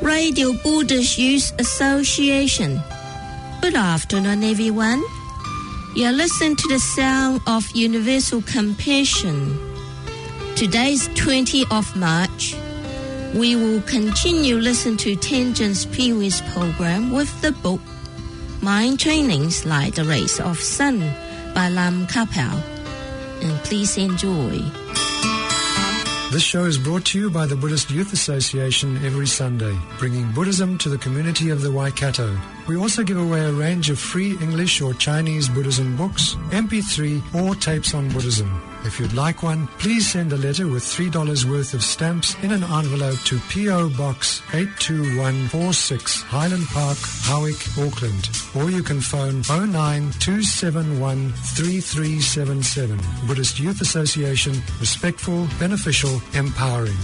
Radio Buddhist Youth Association. Good afternoon, everyone. You're listening to the sound of universal compassion. Today is 20th of March. We will continue listening to Tenzin previous program with the book Mind Trainings Like the Rays of Sun by Lam Kapao. And please enjoy. This show is brought to you by the Buddhist Youth Association every Sunday, bringing Buddhism to the community of the Waikato. We also give away a range of free English or Chinese Buddhism books, MP3 or tapes on Buddhism. If you'd like one, please send a letter with $3 worth of stamps in an envelope to P.O. Box 82146, Highland Park, Howick, Auckland. Or you can phone 092713377. Buddhist Youth Association, respectful, beneficial, empowering.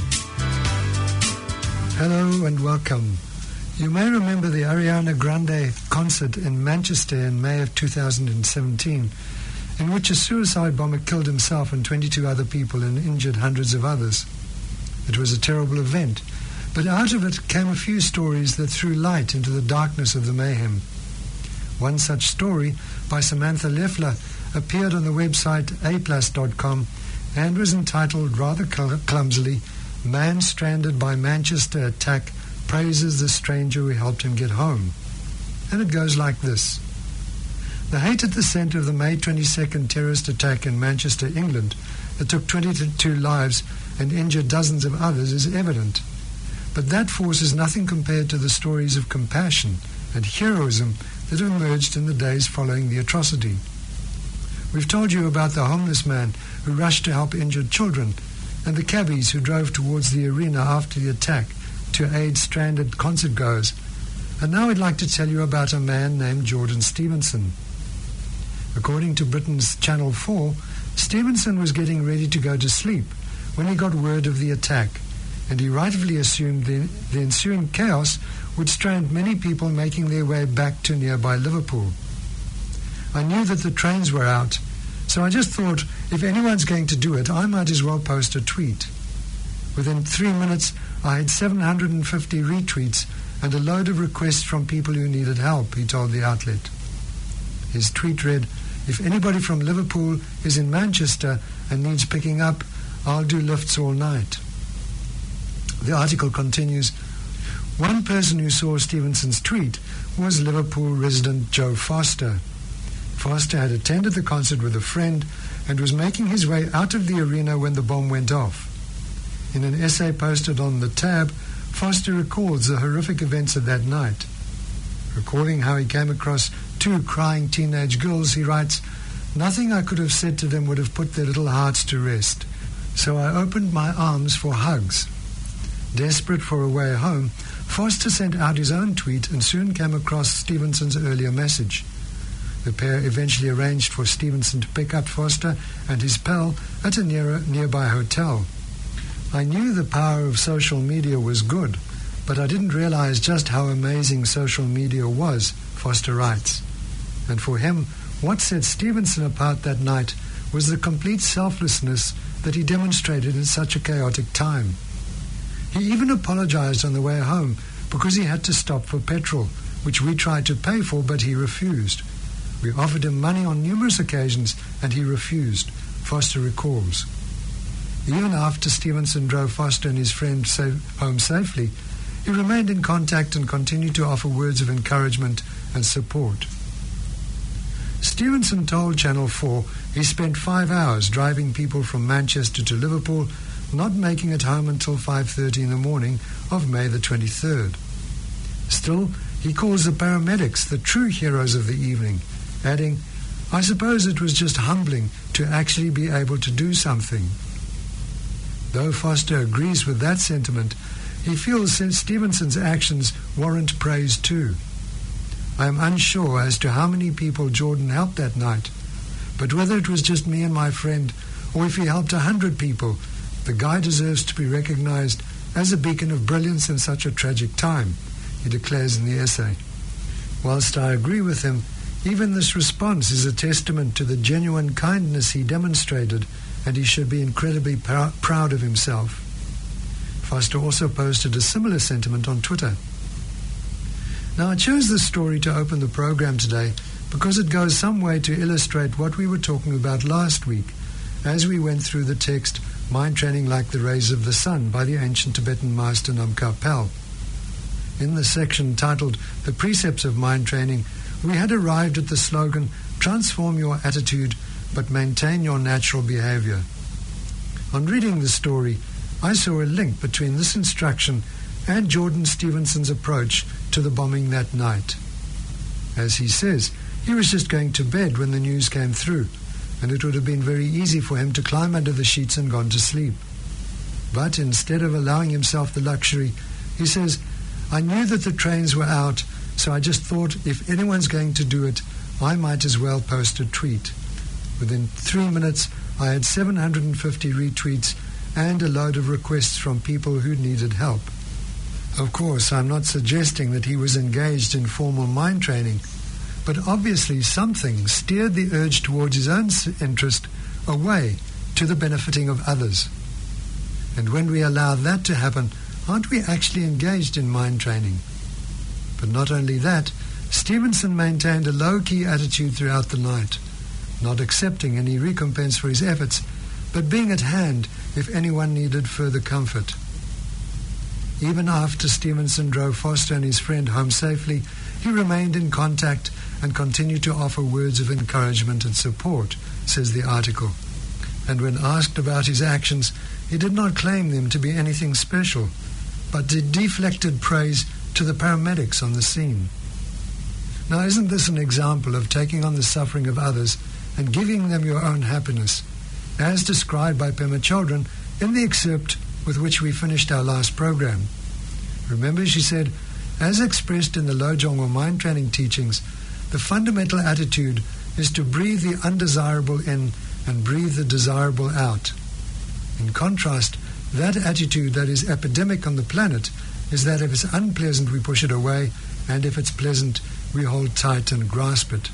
Hello and welcome. You may remember the Ariana Grande concert in Manchester in May of 2017, in which a suicide bomber killed himself and 22 other people and injured hundreds of others. It was a terrible event, but out of it came a few stories that threw light into the darkness of the mayhem. One such story, by Samantha Leffler, appeared on the website aplus.com and was entitled rather clumsily, "Man Stranded by Manchester Attack Praises the Stranger Who Helped Him Get Home." And it goes like this. The hate at the centre of the May 22nd terrorist attack in Manchester, England, that took 22 lives and injured dozens of others is evident. But that force is nothing compared to the stories of compassion and heroism that emerged in the days following the atrocity. We've told you about the homeless man who rushed to help injured children and the cabbies who drove towards the arena after the attack to aid stranded concertgoers. And now I'd like to tell you about a man named Jordan Stevenson. According to Britain's Channel 4, Stevenson was getting ready to go to sleep when he got word of the attack, and he rightfully assumed the ensuing chaos would strand many people making their way back to nearby Liverpool. I knew that the trains were out, so I just thought, if anyone's going to do it, I might as well post a tweet. Within 3 minutes, I had 750 retweets and a load of requests from people who needed help, he told the outlet. His tweet read, "If anybody from Liverpool is in Manchester and needs picking up, I'll do lifts all night." The article continues, one person who saw Stevenson's tweet was Liverpool resident Joe Foster. Foster had attended the concert with a friend and was making his way out of the arena when the bomb went off. In an essay posted on The Tab, Foster records the horrific events of that night. Recalling how he came across 2 crying teenage girls, he writes, "Nothing I could have said to them would have put their little hearts to rest, so I opened my arms for hugs." Desperate for a way home, Foster sent out his own tweet and soon came across Stevenson's earlier message. The pair eventually arranged for Stevenson to pick up Foster and his pal at a nearby hotel. "I knew the power of social media was good, but I didn't realize just how amazing social media was," Foster writes. And for him, what set Stevenson apart that night was the complete selflessness that he demonstrated in such a chaotic time. He even apologized on the way home because he had to stop for petrol, which we tried to pay for, but he refused. We offered him money on numerous occasions, and he refused, Foster recalls. Even after Stevenson drove Foster and his friend home safely, he remained in contact and continued to offer words of encouragement and support. Stevenson told Channel 4 he spent 5 hours driving people from Manchester to Liverpool, not making it home until 5:30 in the morning of May the 23rd. Still, he calls the paramedics the true heroes of the evening, adding, "I suppose it was just humbling to actually be able to do something." Though Foster agrees with that sentiment, he feels Stevenson's actions warrant praise too. "I am unsure as to how many people Jordan helped that night, but whether it was just me and my friend, or if he helped 100 people, the guy deserves to be recognized as a beacon of brilliance in such a tragic time," he declares in the essay. Whilst I agree with him, even this response is a testament to the genuine kindness he demonstrated, and he should be incredibly proud of himself. Foster also posted a similar sentiment on Twitter. Now, I chose this story to open the program today because it goes some way to illustrate what we were talking about last week as we went through the text Mind Training Like the Rays of the Sun by the ancient Tibetan master Namkha Pel. In the section titled The Precepts of Mind Training, we had arrived at the slogan, transform your attitude but maintain your natural behavior. On reading the story, I saw a link between this instruction and Jordan Stevenson's approach to the bombing that night. As he says, he was just going to bed when the news came through, and it would have been very easy for him to climb under the sheets and gone to sleep. But instead of allowing himself the luxury, he says, I knew that the trains were out, so I just thought if anyone's going to do it, I might as well post a tweet. Within 3 minutes, I had 750 retweets and a load of requests from people who needed help. Of course, I'm not suggesting that he was engaged in formal mind training, but obviously something steered the urge towards his own interest away to the benefiting of others. And when we allow that to happen, aren't we actually engaged in mind training? But not only that, Stevenson maintained a low-key attitude throughout the night, not accepting any recompense for his efforts, but being at hand if anyone needed further comfort. Even after Stevenson drove Foster and his friend home safely, he remained in contact and continued to offer words of encouragement and support, says the article. And when asked about his actions, he did not claim them to be anything special, but deflected praise to the paramedics on the scene. Now, isn't this an example of taking on the suffering of others and giving them your own happiness, as described by Pema Chodron in the excerpt with which we finished our last program? Remember, she said, as expressed in the Lojong or mind training teachings, the fundamental attitude is to breathe the undesirable in and breathe the desirable out. In contrast, that attitude that is epidemic on the planet is that if it's unpleasant, we push it away, and if it's pleasant, we hold tight and grasp it.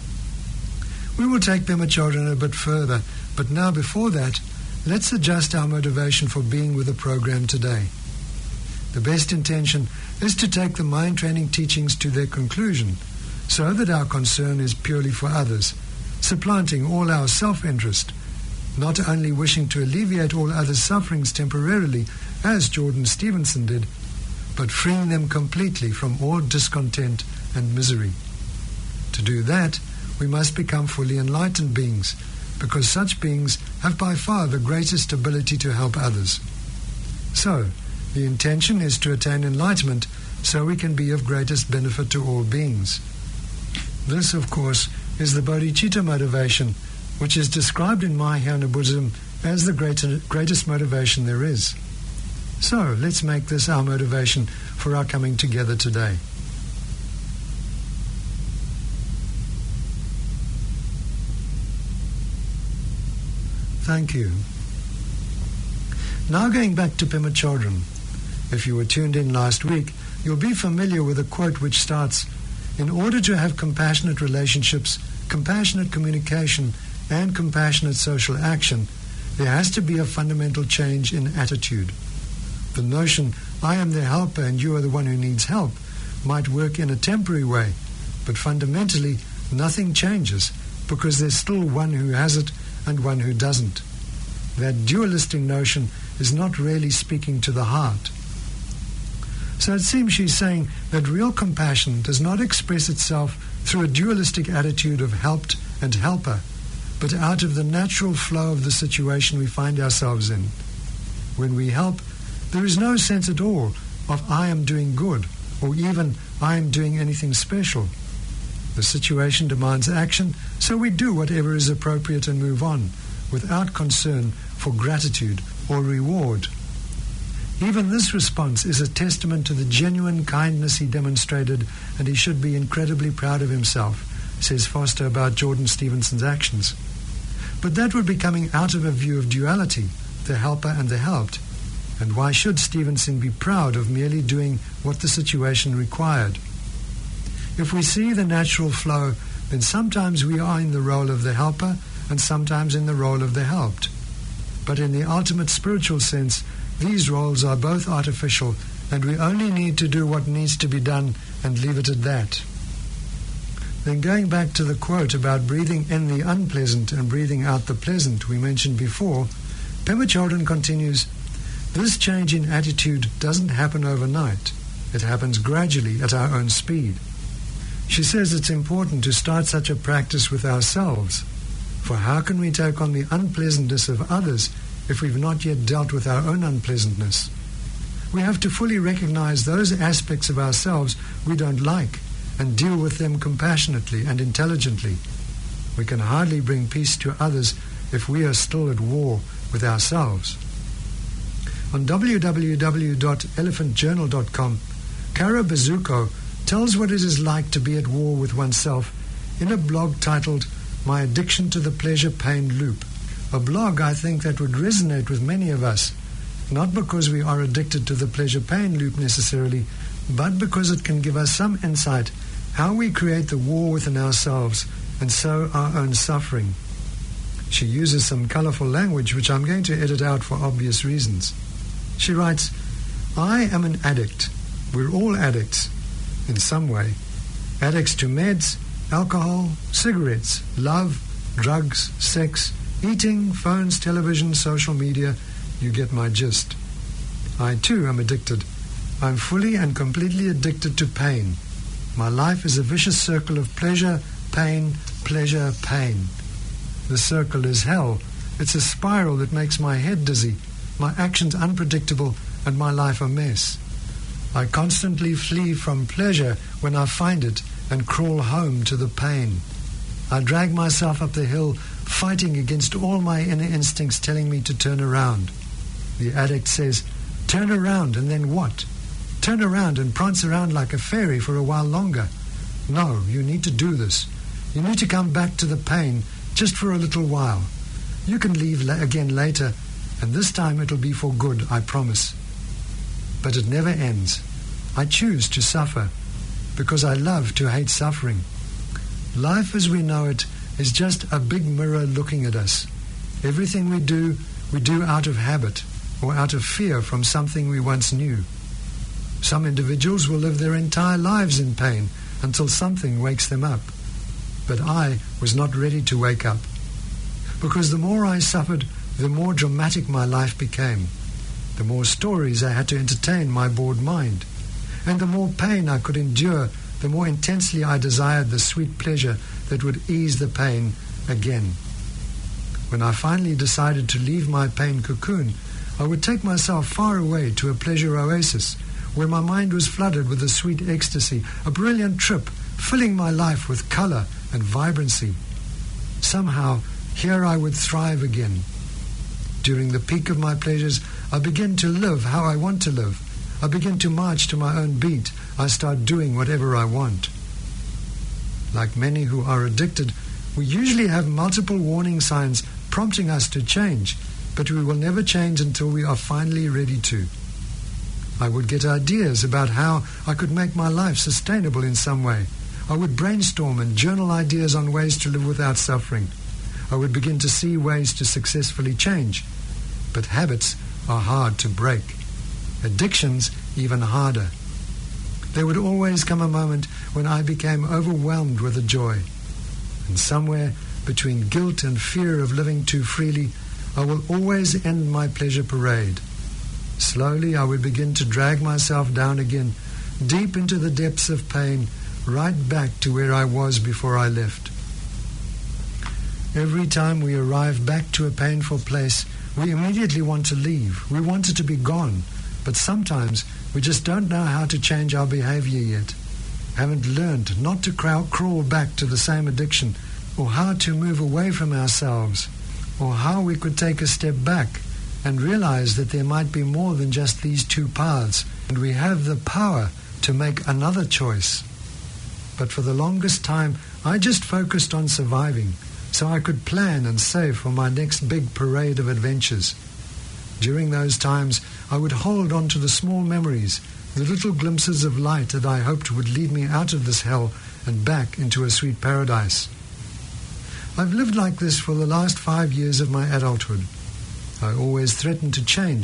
We will take Pema Chodron a bit further, but now before that, let's adjust our motivation for being with the program today. The best intention is to take the mind training teachings to their conclusion, so that our concern is purely for others, supplanting all our self-interest, not only wishing to alleviate all others' sufferings temporarily, as Jordan Stevenson did, but freeing them completely from all discontent and misery. To do that, we must become fully enlightened beings, because such beings have by far the greatest ability to help others. So, the intention is to attain enlightenment so we can be of greatest benefit to all beings. This, of course, is the bodhicitta motivation, which is described in Mahayana Buddhism as the greatest motivation there is. So, let's make this our motivation for our coming together today. Thank you. Now going back to Pema Chodron. If you were tuned in last week, you'll be familiar with a quote which starts, "In order to have compassionate relationships, compassionate communication, and compassionate social action, there has to be a fundamental change in attitude." The notion, I am the helper and you are the one who needs help, might work in a temporary way, but fundamentally nothing changes because there's still one who has it and one who doesn't. That dualistic notion is not really speaking to the heart. So it seems she's saying that real compassion does not express itself through a dualistic attitude of helped and helper, but out of the natural flow of the situation we find ourselves in. When we help, there is no sense at all of I am doing good, or even I am doing anything special. The situation demands action, so we do whatever is appropriate and move on, without concern for gratitude or reward. Even this response is a testament to the genuine kindness he demonstrated, and he should be incredibly proud of himself, says Foster about Jordan Stevenson's actions. But that would be coming out of a view of duality, the helper and the helped. And why should Stevenson be proud of merely doing what the situation required? If we see the natural flow, then sometimes we are in the role of the helper and sometimes in the role of the helped. But in the ultimate spiritual sense, These roles are both artificial, and we only need to do what needs to be done and leave it at that. Then going back to the quote about breathing in the unpleasant and breathing out the pleasant we mentioned before, Pema Chodron continues, this change in attitude doesn't happen overnight. It happens gradually at our own speed. She says it's important to start such a practice with ourselves, for how can we take on the unpleasantness of others if we've not yet dealt with our own unpleasantness? We have to fully recognize those aspects of ourselves we don't like and deal with them compassionately and intelligently. We can hardly bring peace to others if we are still at war with ourselves. On www.elephantjournal.com, Kara Bazuko tells what it is like to be at war with oneself in a blog titled My Addiction to the Pleasure-Pain Loop, a blog I think that would resonate with many of us, not because we are addicted to the pleasure-pain loop necessarily, but because it can give us some insight how we create the war within ourselves and so our own suffering. She uses some colorful language which I'm going to edit out for obvious reasons. She writes, I am an addict. We're all addicts in some way. Addicts to meds, alcohol, cigarettes, love, drugs, sex, eating, phones, television, social media. You get my gist. I too am addicted. I'm fully and completely addicted to pain. My life is a vicious circle of pleasure, pain, pleasure, pain. The circle is hell. It's a spiral that makes my head dizzy, my actions unpredictable, and my life a mess. I constantly flee from pleasure when I find it and crawl home to the pain. I drag myself up the hill, fighting against all my inner instincts telling me to turn around. The addict says, turn around, and then what? Turn around and prance around like a fairy for a while longer. No, you need to do this. You need to come back to the pain just for a little while. You can leave again later, and this time it'll be for good, I promise. But it never ends. I choose to suffer because I love to hate suffering. Life as we know it is just a big mirror looking at us. Everything we do out of habit or out of fear from something we once knew. Some individuals will live their entire lives in pain until something wakes them up. But I was not ready to wake up, because the more I suffered, the more dramatic my life became. The more stories I had to entertain my bored mind. And the more pain I could endure, the more intensely I desired the sweet pleasure that would ease the pain again. When I finally decided to leave my pain cocoon, I would take myself far away to a pleasure oasis, where my mind was flooded with a sweet ecstasy, a brilliant trip, filling my life with color and vibrancy. Somehow, here I would thrive again. During the peak of my pleasures, I begin to live how I want to live. I begin to march to my own beat. I start doing whatever I want. Like many who are addicted, we usually have multiple warning signs prompting us to change, but we will never change until we are finally ready to. I would get ideas about how I could make my life sustainable in some way. I would brainstorm and journal ideas on ways to live without suffering. I would begin to see ways to successfully change. But habits are hard to break. Addictions even harder. There would always come a moment when I became overwhelmed with a joy. And somewhere between guilt and fear of living too freely, I will always end my pleasure parade. Slowly I would begin to drag myself down again, deep into the depths of pain, right back to where I was before I left. Every time we arrive back to a painful place, we immediately want to leave. We want it to be gone. But sometimes we just don't know how to change our behavior yet. Haven't learned not to crawl back to the same addiction, or how to move away from ourselves, or how we could take a step back and realize that there might be more than just these two paths, and we have the power to make another choice. But for the longest time, I just focused on surviving, so I could plan and save for my next big parade of adventures. During those times, I would hold on to the small memories, the little glimpses of light that I hoped would lead me out of this hell and back into a sweet paradise. I've lived like this for the last 5 years of my adulthood. I always threatened to change,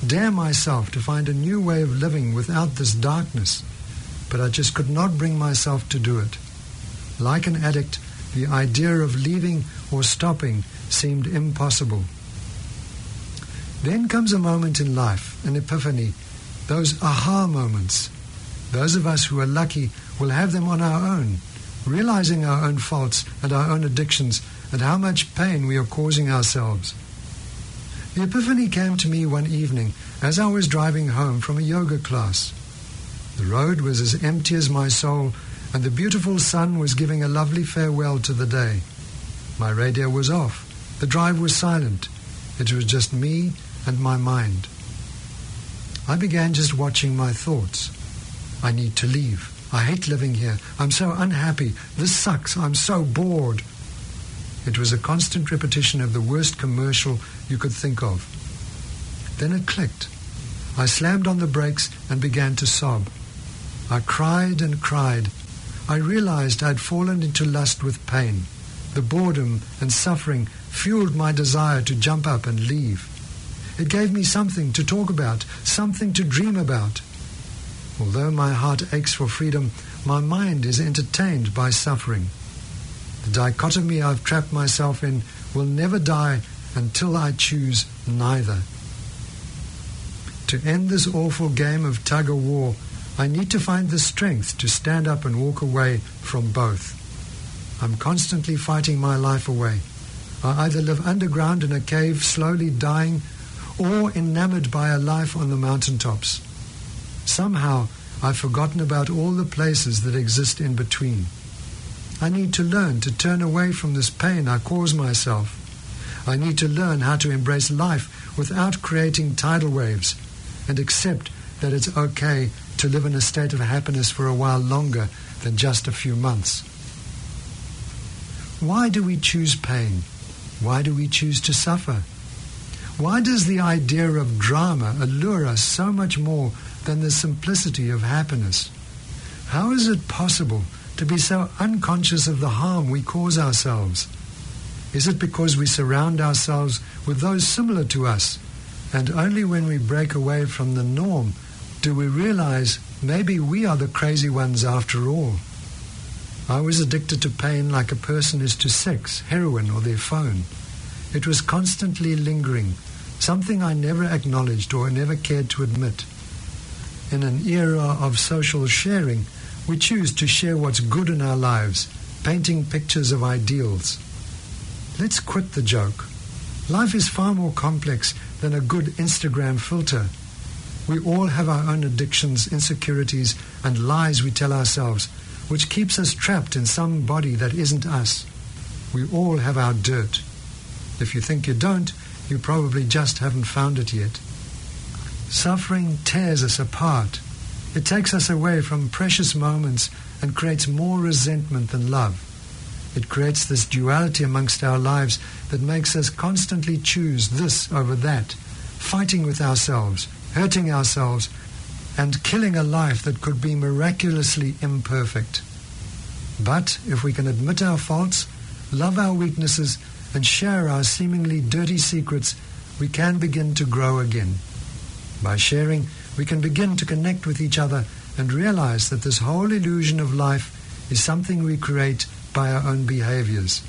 dare myself to find a new way of living without this darkness, but I just could not bring myself to do it. Like an addict, the idea of leaving or stopping seemed impossible. Then comes a moment in life, an epiphany, those aha moments. Those of us who are lucky will have them on our own, realizing our own faults and our own addictions and how much pain we are causing ourselves. The epiphany came to me one evening as I was driving home from a yoga class. The road was as empty as my soul, and the beautiful sun was giving a lovely farewell to the day. My radio was off. The drive was silent. It was just me and my mind. I began just watching my thoughts. I need to leave. I hate living here. I'm so unhappy. This sucks. I'm so bored. It was a constant repetition of the worst commercial you could think of. Then it clicked. I slammed on the brakes and began to sob. I cried and cried. I realized I'd fallen into lust with pain. The boredom and suffering fueled my desire to jump up and leave. It gave me something to talk about, something to dream about. Although my heart aches for freedom, my mind is entertained by suffering. The dichotomy I've trapped myself in will never die until I choose neither. To end this awful game of tug-of-war, I need to find the strength to stand up and walk away from both. I'm constantly fighting my life away. I either live underground in a cave, slowly dying, or enamored by a life on the mountaintops. Somehow, I've forgotten about all the places that exist in between. I need to learn to turn away from this pain I cause myself. I need to learn how to embrace life without creating tidal waves and accept that it's okay to live in a state of happiness for a while longer than just a few months. Why do we choose pain? Why do we choose to suffer? Why does the idea of drama allure us so much more than the simplicity of happiness? How is it possible to be so unconscious of the harm we cause ourselves? Is it because we surround ourselves with those similar to us, and only when we break away from the norm do we realize maybe we are the crazy ones after all? I was addicted to pain like a person is to sex, heroin, or their phone. It was constantly lingering, something I never acknowledged or never cared to admit. In an era of social sharing, we choose to share what's good in our lives, painting pictures of ideals. Let's quit the joke. Life is far more complex than a good Instagram filter. We all have our own addictions, insecurities, and lies we tell ourselves, which keeps us trapped in some body that isn't us. We all have our dirt. If you think you don't, you probably just haven't found it yet. Suffering tears us apart. It takes us away from precious moments and creates more resentment than love. It creates this duality amongst our lives that makes us constantly choose this over that, fighting with ourselves, hurting ourselves, and killing a life that could be miraculously imperfect. But if we can admit our faults, love our weaknesses, and share our seemingly dirty secrets, we can begin to grow again. By sharing, we can begin to connect with each other and realize that this whole illusion of life is something we create by our own behaviors.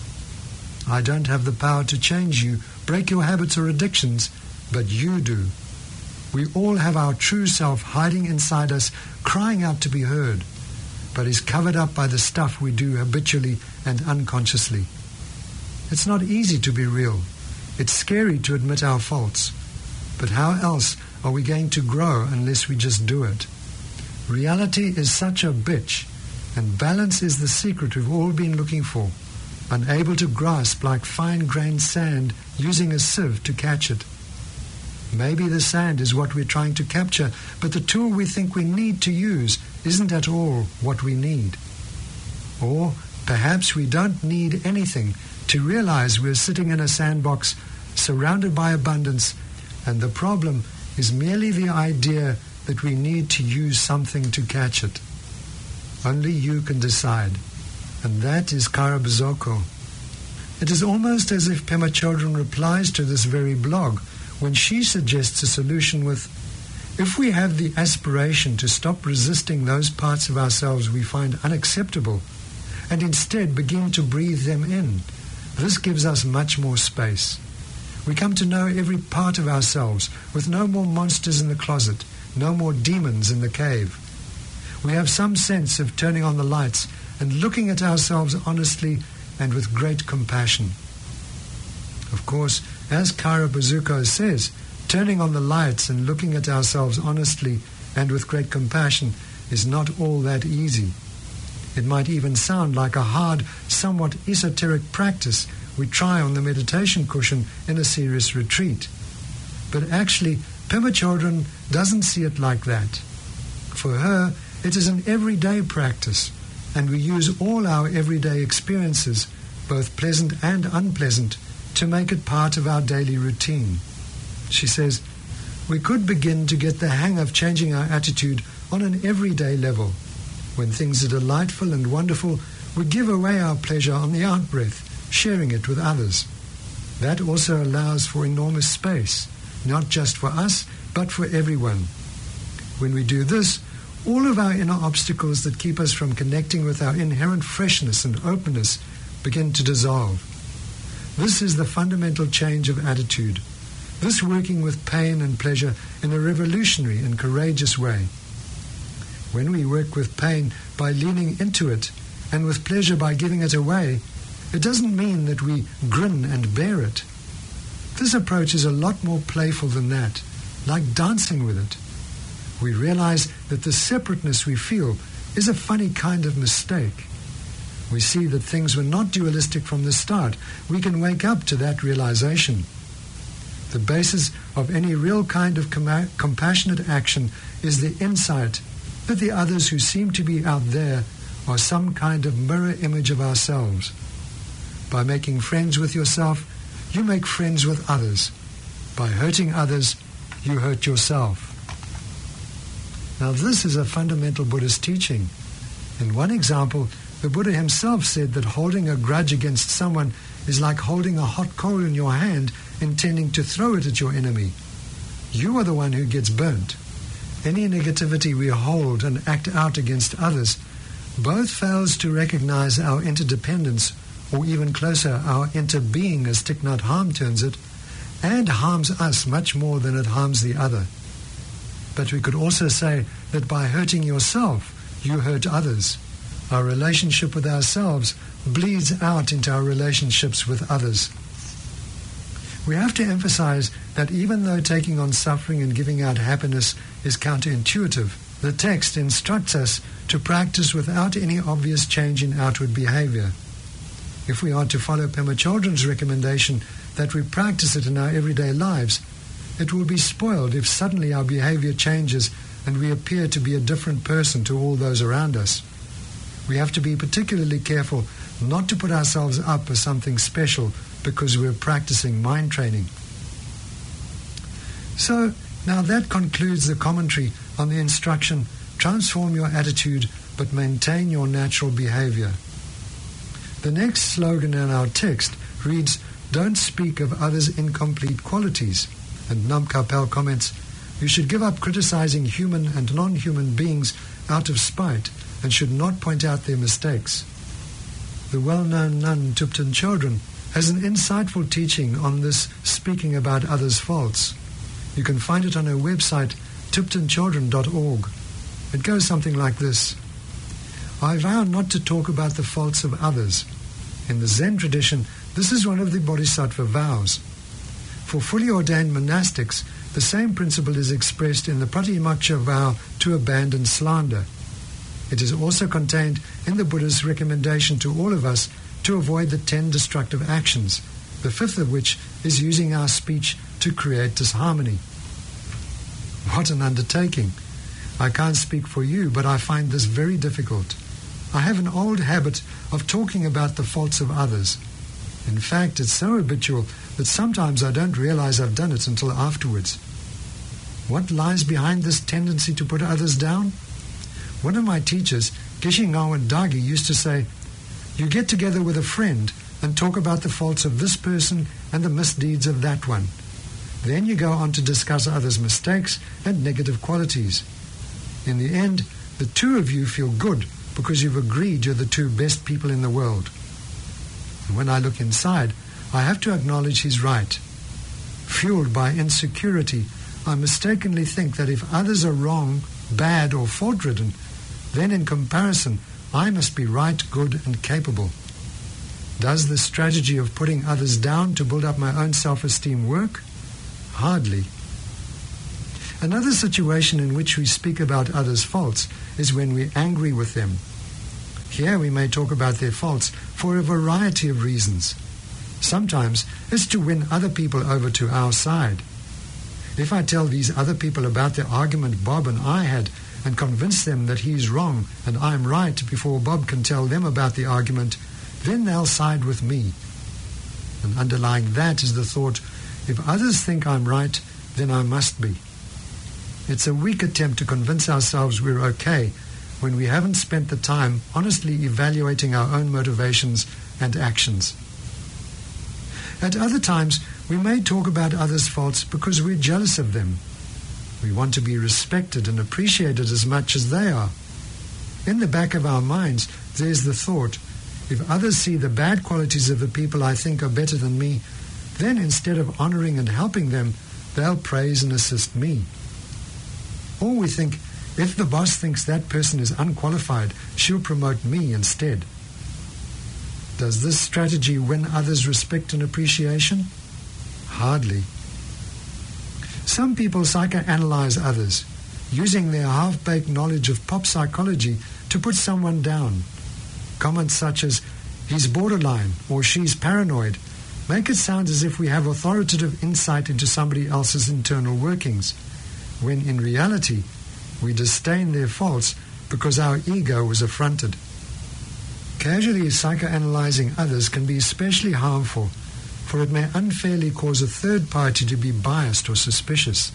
I don't have the power to change you, break your habits or addictions, but you do. We all have our true self hiding inside us, crying out to be heard, but is covered up by the stuff we do habitually and unconsciously. It's not easy to be real. It's scary to admit our faults. But how else are we going to grow unless we just do it? Reality is such a bitch, and balance is the secret we've all been looking for, unable to grasp like fine-grained sand using a sieve to catch it. Maybe the sand is what we're trying to capture, but the tool we think we need to use isn't at all what we need. Or perhaps we don't need anything to realize we're sitting in a sandbox surrounded by abundance, and the problem is merely the idea that we need to use something to catch it. Only you can decide, and that is Karabzoko. It is almost as if Pema Chodron replies to this very blog when she suggests a solution with, if we have the aspiration to stop resisting those parts of ourselves we find unacceptable and instead begin to breathe them in, this gives us much more space. We come to know every part of ourselves with no more monsters in the closet, no more demons in the cave. We have some sense of turning on the lights and looking at ourselves honestly and with great compassion. Of course, as Kara Bazuko says, turning on the lights and looking at ourselves honestly and with great compassion is not all that easy. It might even sound like a hard, somewhat esoteric practice we try on the meditation cushion in a serious retreat. But actually, Pema Chodron doesn't see it like that. For her, it is an everyday practice, and we use all our everyday experiences, both pleasant and unpleasant, to make it part of our daily routine. She says, we could begin to get the hang of changing our attitude on an everyday level. When things are delightful and wonderful, we give away our pleasure on the out-breath, sharing it with others. That also allows for enormous space, not just for us, but for everyone. When we do this, all of our inner obstacles that keep us from connecting with our inherent freshness and openness begin to dissolve. This is the fundamental change of attitude, this working with pain and pleasure in a revolutionary and courageous way. When we work with pain by leaning into it and with pleasure by giving it away, it doesn't mean that we grin and bear it. This approach is a lot more playful than that, like dancing with it. We realize that the separateness we feel is a funny kind of mistake. We see that things were not dualistic from the start. We can wake up to that realization. The basis of any real kind of compassionate action is the insight that the others who seem to be out there are some kind of mirror image of ourselves. By making friends with yourself, you make friends with others. By hurting others, you hurt yourself. Now this is a fundamental Buddhist teaching. In one example, the Buddha himself said that holding a grudge against someone is like holding a hot coal in your hand, intending to throw it at your enemy. You are the one who gets burnt. Any negativity we hold and act out against others both fails to recognize our interdependence, or even closer, our interbeing, as Thich Nhat Hanh turns it, and harms us much more than it harms the other. But we could also say that by hurting yourself, you hurt others. Our relationship with ourselves bleeds out into our relationships with others. We have to emphasize that even though taking on suffering and giving out happiness is counterintuitive, the text instructs us to practice without any obvious change in outward behavior. If we are to follow Pema Chodron's recommendation that we practice it in our everyday lives, it will be spoiled if suddenly our behavior changes and we appear to be a different person to all those around us. We have to be particularly careful not to put ourselves up as something special because we're practicing mind training. So, now that concludes the commentary on the instruction, transform your attitude but maintain your natural behavior. The next slogan in our text reads, don't speak of others' incomplete qualities. And Nam Kapel comments, you should give up criticizing human and non-human beings out of spite and should not point out their mistakes. The well-known nun Thupten Chodron has an insightful teaching on this speaking about others' faults. You can find it on her website, thuptenchodron.org. It goes something like this. I vow not to talk about the faults of others. In the Zen tradition, this is one of the Bodhisattva vows. For fully ordained monastics, the same principle is expressed in the Pratimoksha vow to abandon slander. It is also contained in the Buddha's recommendation to all of us to avoid the 10 destructive actions, the fifth of which is using our speech to create disharmony. What an undertaking! I can't speak for you, but I find this very difficult. I have an old habit of talking about the faults of others. In fact, it's so habitual that sometimes I don't realize I've done it until afterwards. What lies behind this tendency to put others down? One of my teachers, Geshe Ngawang Dagi, used to say, you get together with a friend and talk about the faults of this person and the misdeeds of that one. Then you go on to discuss others' mistakes and negative qualities. In the end, the two of you feel good because you've agreed you're the two best people in the world. And when I look inside, I have to acknowledge he's right. Fueled by insecurity, I mistakenly think that if others are wrong, bad, or fault-ridden, then in comparison, I must be right, good, and capable. Does the strategy of putting others down to build up my own self-esteem work? Hardly. Another situation in which we speak about others' faults is when we're angry with them. Here we may talk about their faults for a variety of reasons. Sometimes it's to win other people over to our side. If I tell these other people about the argument Bob and I had and convince them that he's wrong and I'm right before Bob can tell them about the argument, then they'll side with me. And underlying that is the thought, if others think I'm right, then I must be. It's a weak attempt to convince ourselves we're okay when we haven't spent the time honestly evaluating our own motivations and actions. At other times, we may talk about others' faults because we're jealous of them. We want to be respected and appreciated as much as they are. In the back of our minds, there's the thought, if others see the bad qualities of the people I think are better than me, then instead of honoring and helping them, they'll praise and assist me. Or we think, if the boss thinks that person is unqualified, she'll promote me instead. Does this strategy win others' respect and appreciation? Hardly. Some people psychoanalyze others, using their half-baked knowledge of pop psychology to put someone down. Comments such as, he's borderline or she's paranoid, make it sound as if we have authoritative insight into somebody else's internal workings, when in reality we disdain their faults because our ego was affronted. Casually psychoanalyzing others can be especially harmful, for it may unfairly cause a third party to be biased or suspicious.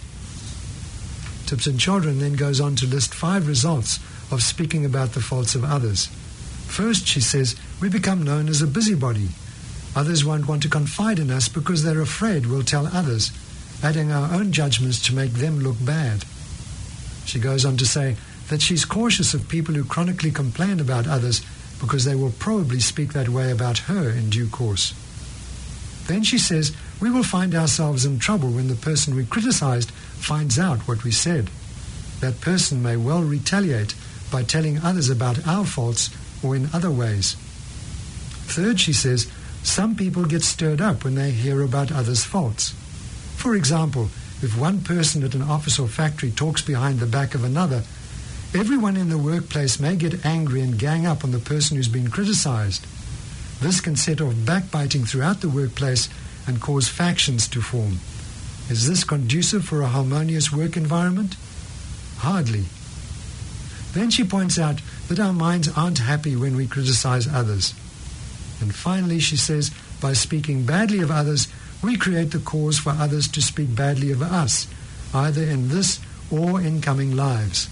Tips and Children then goes on to list 5 results of speaking about the faults of others. First, she says, we become known as a busybody. Others won't want to confide in us because they're afraid we'll tell others, adding our own judgments to make them look bad. She goes on to say that she's cautious of people who chronically complain about others because they will probably speak that way about her in due course. Then she says we will find ourselves in trouble when the person we criticized finds out what we said. That person may well retaliate by telling others about our faults or in other ways. Third, she says, some people get stirred up when they hear about others' faults. For example, if one person at an office or factory talks behind the back of another, everyone in the workplace may get angry and gang up on the person who's been criticized. This can set off backbiting throughout the workplace and cause factions to form. Is this conducive for a harmonious work environment? Hardly. Then she points out that our minds aren't happy when we criticize others. And finally, she says, by speaking badly of others, we create the cause for others to speak badly of us, either in this or in coming lives.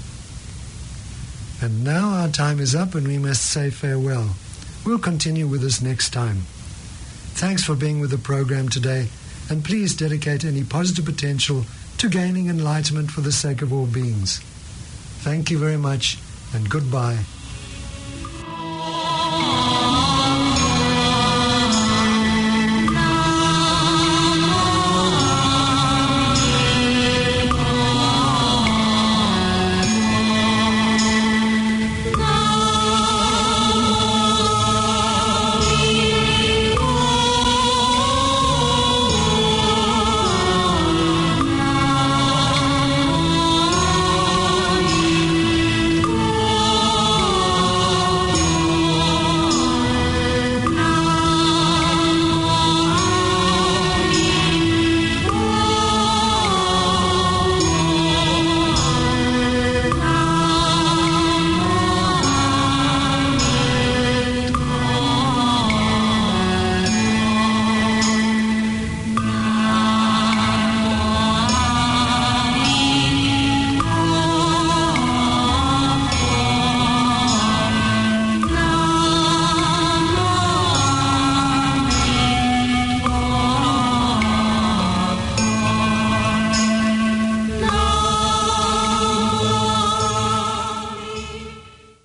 And now our time is up and we must say farewell. We'll continue with this next time. Thanks for being with the program today, and please dedicate any positive potential to gaining enlightenment for the sake of all beings. Thank you very much, and goodbye.